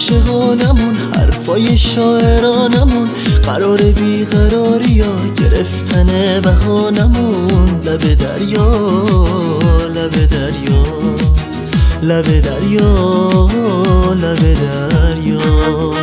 عاشقانمون، حرفای شاعرانمون، قرار بیقراری ها گرفتن بهانمون. لب دریا، لب دریا، لب دریا، لب دریا.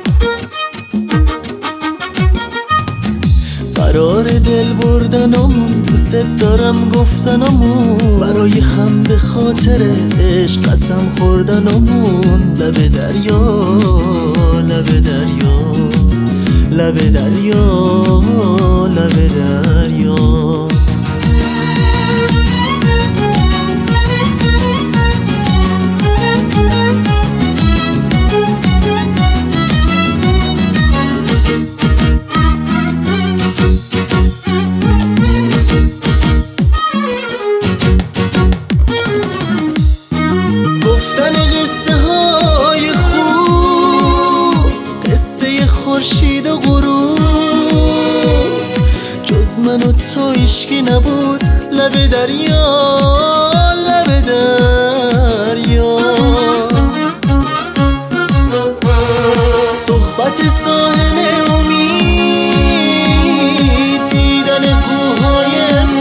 قرار دل بردنمون، دوست دارم گفتنمون، برای خم به خاطر عشق قسم خوردنمون. لب دریا، لب دریا، لب دریا، لب دریا. خورشید و غروب جز من و تو هیچکی نبود. لب دریا، لب دریا. صحبت ساحل امید، دیدن کوههای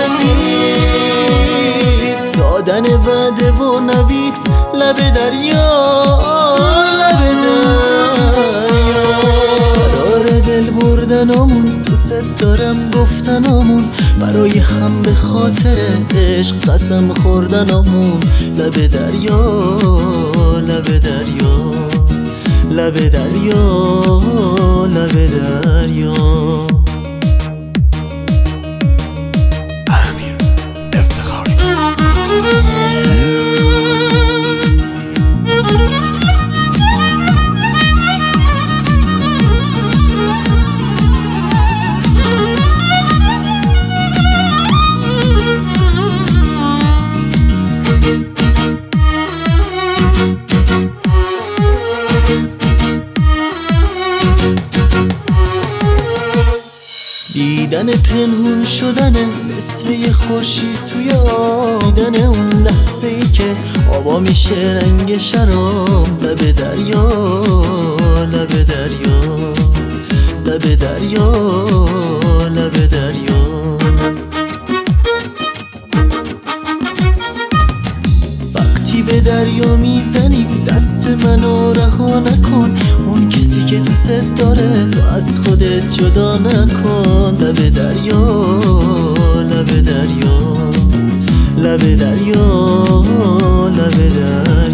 سفید، دادن وعده و نوید. لب دریا، لب دریا. دل بردنمون، دوست دارم گفتنمون، برای هم به خاطر عشق قسم خوردنمون. لب دریا، لب دریا، لب دریا، لب دریا. امیر افتخاری. دیدن پنهون شدن مثل یه خورشید توی آب، دیدن اون لحظه ای که آبا میشه رنگ شراب. لب دریا، لب دریا، لب دریا، لب دریا. وقتی به دریا میزنی دست منو رها نکن، اون کسی که دوست داره تو از خودت جدا نکن. لب دریا، لب دریا، لب دریا، لب دریا.